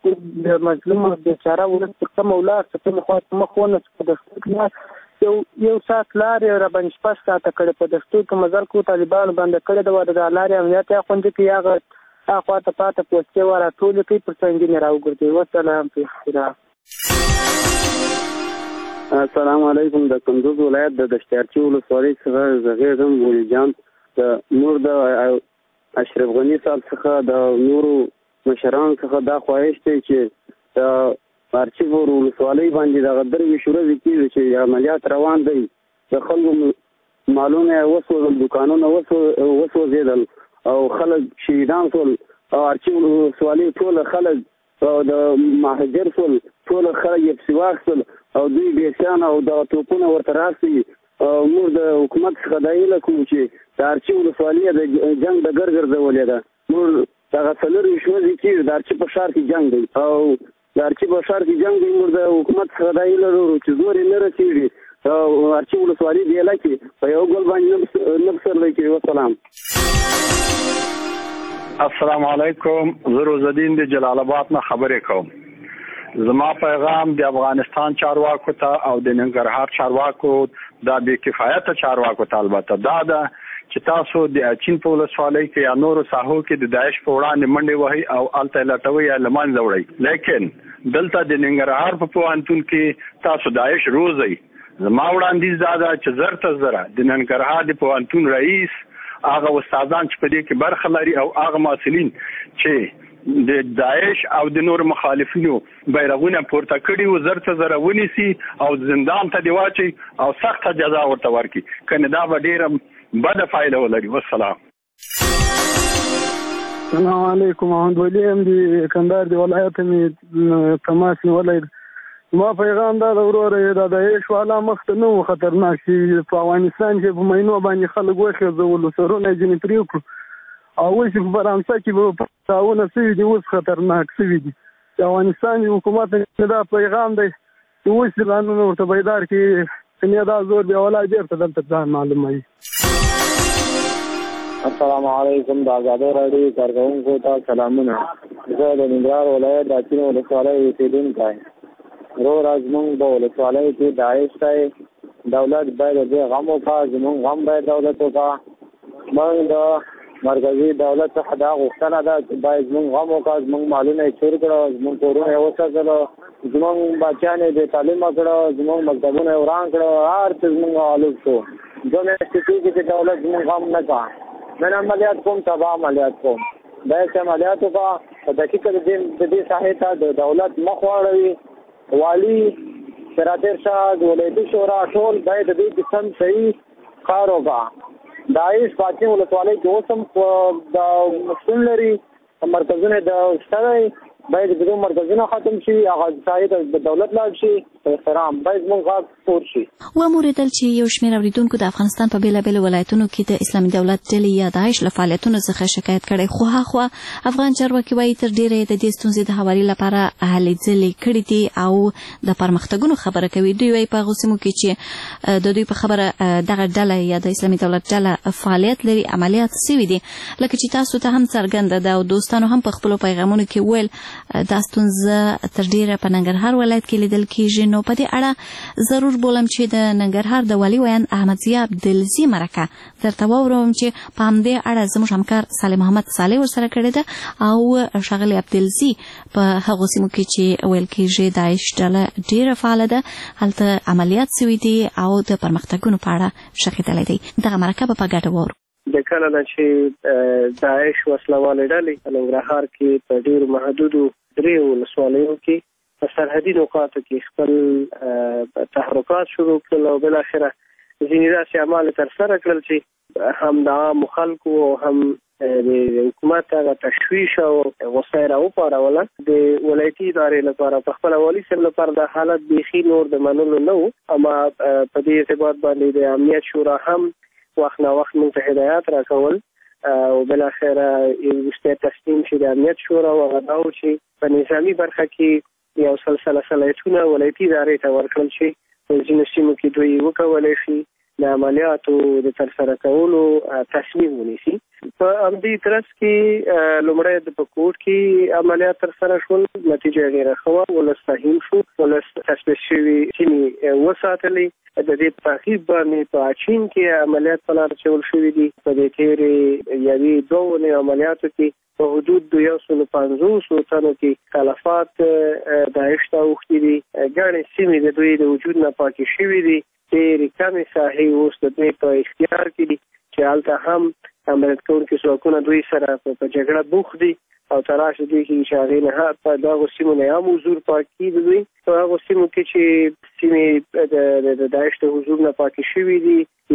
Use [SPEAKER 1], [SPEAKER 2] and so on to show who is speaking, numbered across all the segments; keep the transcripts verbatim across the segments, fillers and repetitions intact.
[SPEAKER 1] د مظلوم بیچاره ولس پر کومه ولاړ څه کومې خوا ته مخ ونه څه په دستور کې یو یو ساعت لارې راباندې شپږ ساعته کړې په دستور کې مزل کو طالبانو باندې کړې ده وه د لارې امنیت یا خوندي کړي هغه هغه خوا ته پاته پوستې وه راټولې کوي پر څنګینې راوګرځوي. وسلام په اختراع.
[SPEAKER 2] السلام علیکم. د کندوز ولایت د دشتیارچي ولسوالۍ څخه زغیر یم ولی جان. د نور د اشرف غني صاحب څخه د نورو مشرانو څخه دا خواهش دی چې د ارچیپور ولسوالۍ باندې دغه درویشت ورځې کېږي چې عملیات روان دی، د خلکو مالونه یې وسوځل، دوکانونه وسوځېدل او خلک شهیدان شول او ارچیپور ولسوالۍ ټوله خلک او د مهاجر شول، ټوله خلک یې پسې واخیستل او دوی بیسیان او دغه توپونه ورته راسي. موږ د حکومت څخه دا هیله کوو چې د ارچي ولسوالۍ د جنګ ډګر ګرځولې ده. موږ دغه څلرویشت ورځې کېږي د ارچي په ښار کې جنګ دی او د ارچي په ښار کې جنګ دی. موږ د حکومت څخه دا هیله لرو چې زور یې نه رسېږي او ارچي ولسوالۍ ډیله کې په یو ګل باندې نه پسرلی کړي. وسلام.
[SPEAKER 3] السلام علیکم. زه روزالدین د جلال آباد نه خبرې کوم. زما پیغام د افغانستان چارواکو ته او د ننګرهار چارواکو دا بې کفایته چارواکو ته البته دا ده چې تاسو د اچین په ولسوالۍ کې یا نورو ساحو کې د داعش په وړاندې منډې وهئ او هلته یې لټوئ یا له منځه وړئ، لیکن دلته د ننګرهار په پوهنتون کې تاسو داعش روزئ. زما وړاندیز دا ده چې زر تر زره د ننګرهار د پوهنتون رئیس، هغه استادان چې په دې کې برخه لري او هغه محصلین چې د داعش او د نور مخالفینو بیرغونه پورته کړي و زر څه زره ونیسي او زندان ته دی واچي او سخته جزا ورته ورکړي، کنه دا به ډیره بده فایده ولري. والسلام.
[SPEAKER 1] السلام علیکم. محمد ولی ام دی کندهار دی ولایت مې تماس نیولی. ما پیغام دا د وروره دا د داعش والا مخ ته نه و خطرناک چې په افغانستان کې په مینو باندې خلک وخېځولو، سرونه یې ځینې پرې کړو او اوس په فرانسه کې به پړاوونه سوي دي، اوس خطرناک سوي دي. د افغانستان حکومت دا پیغام دی چې اوس ځانونه ورته بیدار کړي، کنې دا زور بیا ولا بېرته دلته ځان معلوموي.
[SPEAKER 4] السلام علیکم. د ازادۍ راډیو کارکوونکو ته سلامونه. زه د ننګرهار ولایت د اچین ولسوالۍ اوسېدونکی یم. وروره زموږ په ولسوالۍ کې داعش دی، دولت باید د دې غم وکړه، زموږ غم باید دولت وکړه. موږ د مرکزي دولت څخه دا غوښتنه ده چې باید زموږ غم وکړه، زموږ مالونه یې چور کړه، زموږ کورونه یې وسوځله، زموږ بچیان یې بې تعلیمه کړه، زموږ مکتبونه یې وران کړه، هر څه زموږ غالب شو. دوه میاشتې کېږي چې دولت زموږ غم نه کړه. نن عملیات کوم، سبا عملیات کوم. دا چې عملیات وکړه په دقیقه د دې ساحې ته د دولت مخ واړوي. والي، سراتیر شاه، ولایتي شورا ټول باید د دې قسم صحیح کار وکړه. داعش په اچین ولسوالۍ کې اوس هم د شتون لري، مرکزونه د شته دی، باید د دې مرکزونه ختم شي، هغه ځای ته د دولت لاړ شي، په احترام باید موږ غږ پور شي.
[SPEAKER 5] وموریدل چې یو شمېر اورېدونکو د افغانستان په بېلابېلو ولایتونو کې د اسلامي دولت ډلې یا داعش له فعالیتونو څخه شکایت کړی، خو هاخوا افغان چارواکي وایي تر ډېره یې د دې ستونزې د هواري لپاره هلې ځلې کړي دي او د پرمختګونو خبره کوي. دوی وایي په هغو سیمو کې چې د دوی په خبره دغه ډله یا د اسلامي دولت ډله فعالیت لري، عملیات سوي دي، لکه چې تاسو ته هم څرګنده ده او دوستانو هم په خپلو پیغامونو کې ویل دا ستونزه تر ډېره په ننګرهار ولایت کې لیدل کېږي. نو په دې اړه ضرور بولم چې د ننګرهار د والي ویان احمدضیاء عبدالزي مرکه درته واورم چې په همدې اړه زموږ همکار صالح محمد صالح ورسره کړې ده او ښاغلي عبدالزي په هغو سیمو کې چې ویل کېږي داعش ډله ډېره فعاله ده، هلته عملیات سوي دي او د پرمختګونو په اړه شخېدلی دی. دغه مرکه به په ګډه واورو.
[SPEAKER 6] د کله نه چې داعش وسلوالې ډلې په ننګرهار کې په ډېرو محدودو درې ولسوالیو کې په سرحدي نقاطو کې خپل تحرکات شروع کړل او بالاخره ځینې داسې اعمال ترسره کړل چې هم د عامو خلکو او هم د حکومت هغه تشویش او غوسه یې راوپاروله. د ولایتي ادارې لپاره په خپله والي صاحب لپاره دا حالت بیخي نور د منلو نه و، اما په دې اعتبار باندې د امنیت شورا هم وخت نا وخت موږ ته هدایات راکول او بالاخره وروستی تصمیم چې د امنیت شورا و هغه دا و چې په نظامي برخه کې یو سلسله صلاحیتونه ولایتي ادارې ته ورکړل شي، په ځینو سیمو کې دوی وکولی شي د عملیاتو د ترسره کولو تصمیم ونیسي. په همدې ترڅ کې لومړی د پکوټ کې عملیات ترسره شول، نتیجه یې ډېره ښه وه، ولس فهیم شو، ولس تشویش شوي سیمې وساتلې. د دې تعقیب باندې په اچین کې عملیات په لار اچول شوي دي. په دې تېرې یوې دوه اونۍ عملیاتو کې په حدود د یو سلو پنځوسو تنو کې تلفات داعش ته اوښتي دي. ګڼې سیمې د دوی د وجود نه پاکې شوي دي. ډېرې کمې ساحې اوس د دوی په اختیار کې دي چې هلته هم عملیات کوونکي ځواکونه دوی سره په جګړه بوخت دي او تلاش دوی کوي چې هغې نه په دغو سیمو نه هم حضور پاک کړي. د دوی په هغو سیمو کې چې سیمې د داعش د حضور نه پاکې شوي دي،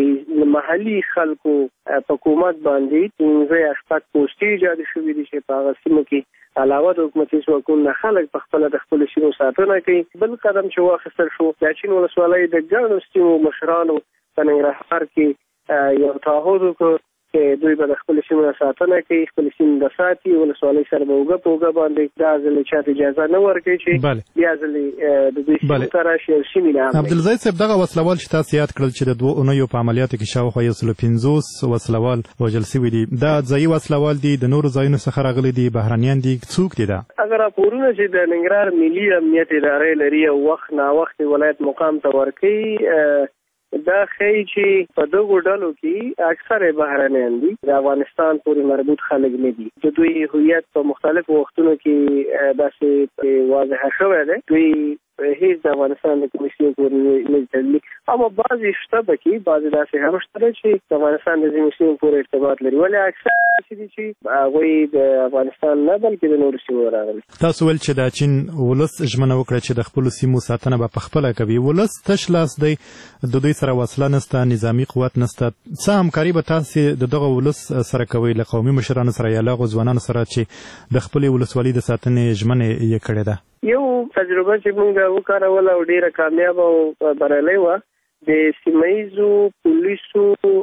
[SPEAKER 6] د محلي خلکو په حکومت باندې پنځه یا شپږ پوستې ایجاد شوي دي چې په هغه سیمو کې علاوه د حکومتي ځواکونو نه خلک په خپله د خپلو سیمو ساتنه کوي. بل قدم چې واخیستل شو، د اچین ولسوالۍ د ګڼو سیمو مشرانو په ننګرهار کې یو تعهد وکړ چې دوی به د خپل سیمو ساتنه کوي، خپل سیمې به ساتي. ولسوالۍ سره به اوږه په اوږه باندې دا ځل چاته اجازه نه ورکوي چې بیا ځلې د دوی سیمو ته راشي او سیمې نه حمله.
[SPEAKER 7] عبدالزید صاحب، دغه وسلوال چې تاسو یاد کړل چې د دوه اونیو په عملیاتو کې شاوخوا یو سلو پنځوس وسلوال وژل شوي دي، دا ځایي وسلوال دي، د نورو ځایونو څخه راغلي دي، بهرنیان دي، څوک دي؟ دا
[SPEAKER 6] هغه راپورونه چې د ننګرهار ملي امنیت ادارې لري او وخت ناوخت ولایت مقام ته ورکوي، دا ښیي چې په دغو ډلو کې اکثره بهرنیان دي، د افغانستان پورې مربوط خلک نه دي. د دوی هویت په مختلفو وختونو کې داسې واضحه شوی دی. دوی هیڅ د افغانستان د کومې سیمې پورې نه دي تړلي، اما بعضې شته پکې، بعضې داسې هم شته چې د افغانستان د ځینو سیمو پورې ارتباط لري، ولې اکثر داسې دي چې هغوی د افغانستان نه بلکې د نورو سیمو راغلي.
[SPEAKER 7] تاسو ویل چې د چین ولس ژمنه وکړه چې د خپلو سیمو ساتنه به پخپله کوي. ولس تش لاس دی، د دوی سره وسله نسته، نظامي قوت نسته. څه همکاري به تاسې د دغه ولس سره کوئ له قومي مشرانو سره یا له هغو ځوانانو سره چې د خپلې ولسوالۍ د ساتنې ژمنه یې کړې ده؟
[SPEAKER 6] یو تجربه چې موږ وکاروله او ډېره کامیابه او بریالۍ وه، د سیمه ییزو پولیسو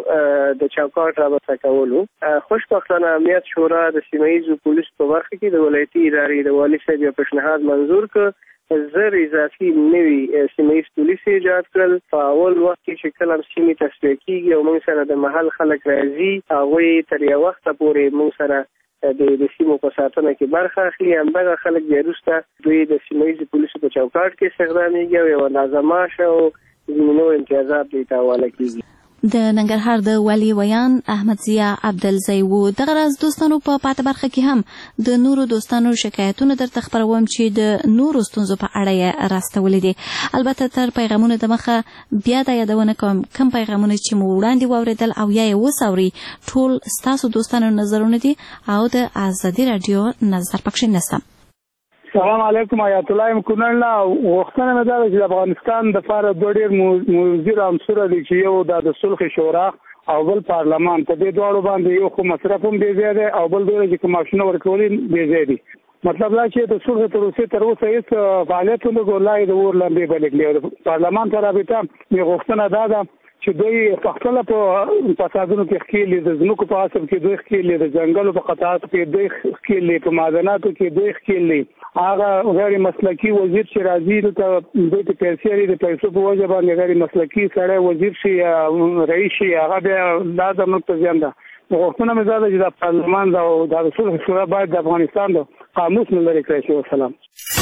[SPEAKER 6] د چوکاټ رابطه کولو. خوشبختانه امنیت شورا د سیمه ییزو پولیسو په برخه کې د ولایتي ادارې د والي صاحب یو پیشنهاد منظور کړ، زر اضافي نوي سیمه ییز پولیس ایجاد کړل. په اول وخت کې چې کله سیمې تصفیه کېږي او موږ سره د محل خلک راځي، هغوی تر یو وخته پورې موږ سره د سیمو په ساتنه کې برخه اخلي. همدغه خلک بیا وروسته دوی د سیمه ییزو پولیسو په چوکاټ کې استخدامیږي او یوه اندازه معاش او ځینې نور امتیازات دوی ته حواله کېږي.
[SPEAKER 5] د ننګرهار د والي ویان احمد ضیا عبدالزی و. دغه راز دوستانو په پاته برخه کې هم د نورو دوستانو شکایتونه درته خپروم چې د نورو ستونزو په اړه یې راستولي دي. البته تر پیغامونو دمخه بیا دا یادونه کوم کوم پیغامونه چې مو وړاندې واورېدل او یا یې وساوري ټول ستاسو دوستانو نظرونه دي او د ازادي راډیو نظر پکښې نشته.
[SPEAKER 1] السلام علیکم، آیات الله یم کونړ. وختونه مې دا ده چې د افغانستان دپاره دوه ډېر مضر عنصره دي چې یو دا د صلح شورا او بل پارلمان. په دې دواړو باندې یو خو مصرف هم بې ځای دی او بل دوی چې کوم معاشونه ورکول بې ځای دي. مطلب دا چې د صلح پروسې تر اوسه هېڅ فعالیت ونه کړو، لا یې د اور لمبې بلې کړې. د پارلمان ته رابطه مې غوښتنه دا ده چې دوی په خپله په فسادونو کې ښکېلي، د ځمکو په غصب کې دوی ښکېلي، د ځنګلو په قطعاتو کې دوی ښکېلي، په معدناتو کې دوی ښکېلي. هغه غیر مسلکي وزیر چې راځي دلته دوی ته پیسې لري، د پیسو په وجه باندې غیر مسلکي سړی وزیر شي یا رئیس شي، هغه بیا دا زموږ ته زیان ده. غوښتنه مې دا ده چې د پارلمان او د صلح شورا باید د افغانستان د قاموس نه لرې کړی شي. وسلام.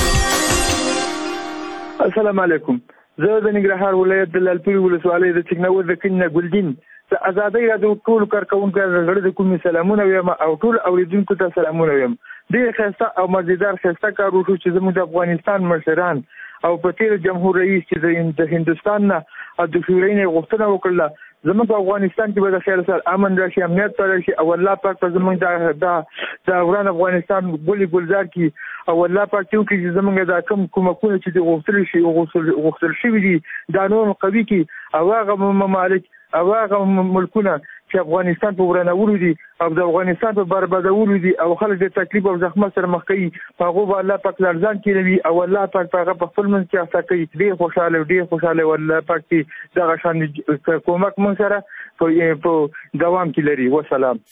[SPEAKER 8] السلام علیکم. زه د ننګرهار ولایت د لعلپورې ولسوالۍ د چکنور د کلي نه ګلدین د ازادۍ راډیو ټولو کارکوونکو ته زړه د کومې سلامونه وایم او ټولو اورېدونکو ته سلامونه وایم. ډېر ښایسته او مزېدار ښایسته کار وشو چې زموږ د افغانستان مشران او په تېر جمهور رئیس چې د هندوستان نه او د شورای نه غوښتنه وکړله زموږ په افغانستان کې به د خیر سره امن راشي، امنیت پیدا شي او الله پاک په زموږ د افغان افغانستان ګلې ګلزار کړي او الله پاک یو کړي چې زموږ دا کوم کومکونه چې د غوښتل شي غوښتل شوي دي دا نور قوي کړي او هغه ممالک او هغه ملکونه چې افغانستان په ورانولو دي او د افغانستان په بربادولو دي او خلک د تکلیف او زحمت سره مخ کوي، په هغو به الله پاک لرزان کړي او الله پاک په هغه په خپل منځ کې احسا کوي. ډېر خوشحاله ډېر خوشحاله او الله پاک چې دغه شان کومک موږ سره په دوام کې لري. وسلام.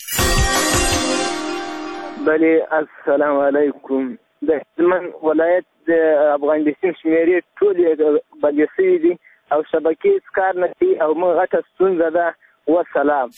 [SPEAKER 4] بله السلام علیکم. د هلمند ولایت د افغان دستین شمیرې ټولې بندې شوي دي او شبکې کار نه کوي او موږ غټه ستونزه ده. والسلام.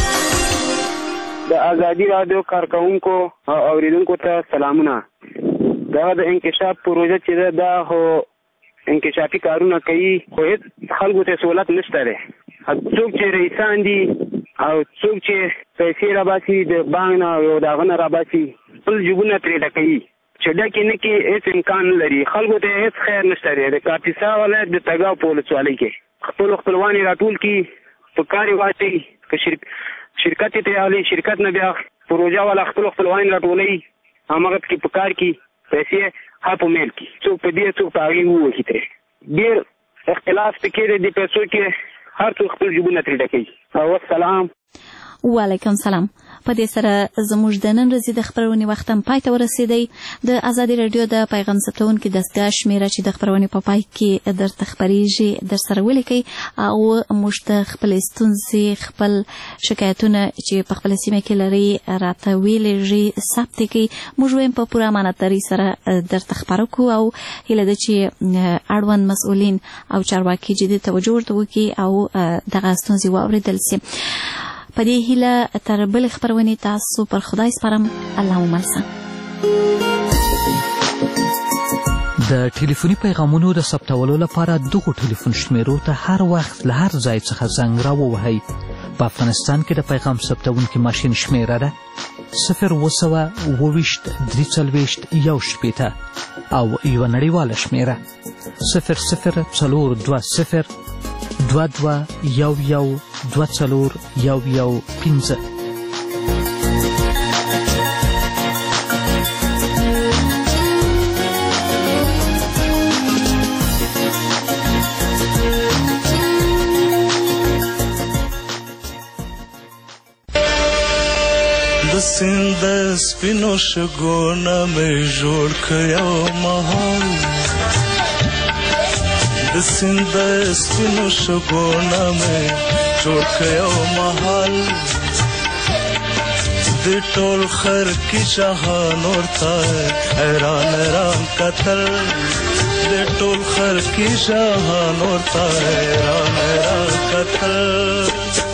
[SPEAKER 2] د ازادي رادیو کارکونکو او اوریدونکو ته سلامونه. دا د انکشاف پروژه چې ده دا خو انکشافي کارونه کوي خو هېڅ خلکو ته سهولت نشته دی. څوک چې رئیسان دي او څوک چې پیسې راباسي د بانک نه او د هغه نه راباسي خپل جیبونه ترې ډکوي چې ډکې نه کړي هېڅ امکان نه لري. خلکو ته هېڅ خیر نشته دی. د کاپیسا ولایت د تګاو په ولسوالۍ کې خپلو خپلوان یې راټول کړي په کار یې واچوي که شرک شرکت یې تیاروي شرکت نه بیا پروژه والا خپلو خپلوان راټولوي هماغه پکې په کار کړي پیسې ها په میل کړي څوک په دې څوک په هغې ووهي ترې ډېر اختلاف پکې دی د پیسو کې هر څوک خپل جیبونه ترې ډکوي. والسلام.
[SPEAKER 5] وعلیکم سلام. په دې سره زموږ د نن ورځې د خپرونې وخت هم پای ته ورسېدی. د ازادي راډیو د پیغام ثبتونکي دستګاه شمېره چې د خپرونې په پای کې درته خپرېږي در سره ولیکئ او موږ ته خپلې ستونزې خپل شکایتونه چې په خپله سیمه کې لري راته ویلېږي ثبت یې کړئ. موږ وایم په پوره امانتدارۍ سره درته خپاره کړو او هیله ده چې اړوند مسؤلین او چارواکي جدي توجه ورته وکړي او دغه ستونزې واورېدل سي. په دې هیله تر بلې خپرونې تاسو پر خدای سپارم. الله مو مل شه.
[SPEAKER 9] د ټلیفوني پیغامونو د ثبتولو لپاره دغو ټلیفون شمیرو ته هر وخت له هر ځای څخه زنګ راووهئ. په افغانستان کې د پیغام ثبتونکي ماشین شمیره ده صفر اووه سوه اووه ویشت درې څلوېښت یو شپېته او یوه نړیواله شمیره صفر صفر څلور دوه صفر دوه دوه یو یو دوه څلور یو یو پنځه.
[SPEAKER 10] د سیند سپینو شګونه مې جوړ کړ مهال د سیند سپینو شګونه مې جوړ کړ مهال د ټول خر کې جهان ورته حیران حیران کتل د ټول خر کې جهان ورته حیران حیران کتل.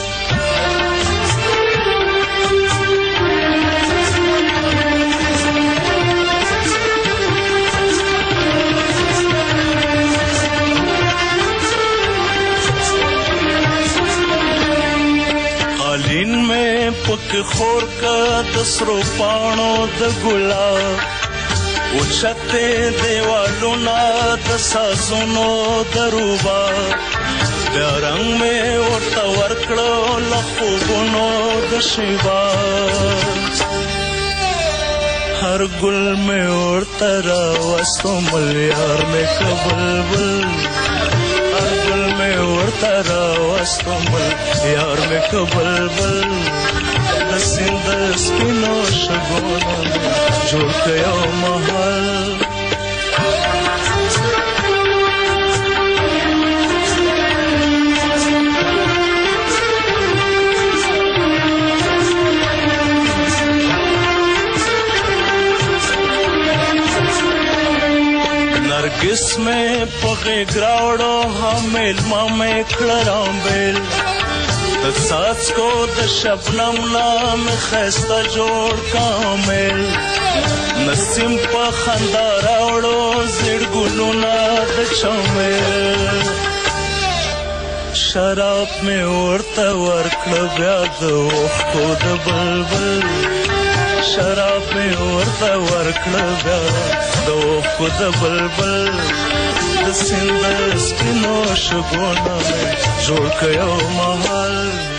[SPEAKER 10] پک خور کا دسرو پانو د ګلاب اوچته دیوالونه د سازونو دروبا بیا رنگ مې ورته ورکړو له خوبونو د شیبا هر ګل مې ورته راوستو ملیار مې که بلبل هر ګل مې ورته راوستو ملیار مې که بلبل د سیند سپینو شګونه جوړ کړ یو محل. نرګس مې په غېږ راوړو حامل ما مې کړه رامبېل د څاڅکو د شبنم نام ښایسته جوړ کامل نسیم په خندا راوړو زیړ ګلونه د چمل شراب مې ورته ورکړه بیا د اوښکو د بلبل شراب مې ورته ورکړه بیا د اوښکو د بلبل د سیند سپینو شګونه مې جوړ کړ یو محل.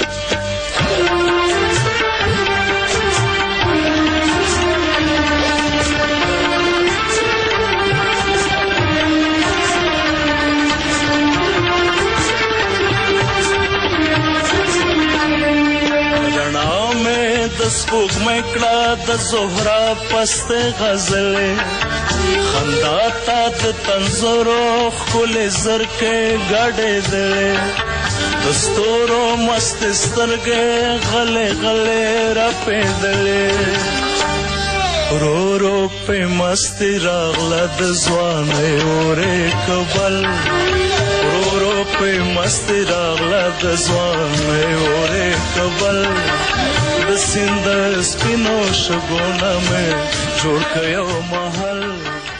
[SPEAKER 10] رڼا مې د سپوږمۍ کړه د زهره پسته غزلې خندا تا د تنظرو ښکلې زرکې ګډې دلې د ستورو مستې سترګې غلې غلې راپېدلې رو رو په مستی راغله د ځوانۍ اورې کبل رو رو په مستی راغله د ځوانۍ اورې کبل د سیند سپینو شګونه مې جوړ کړ یو محل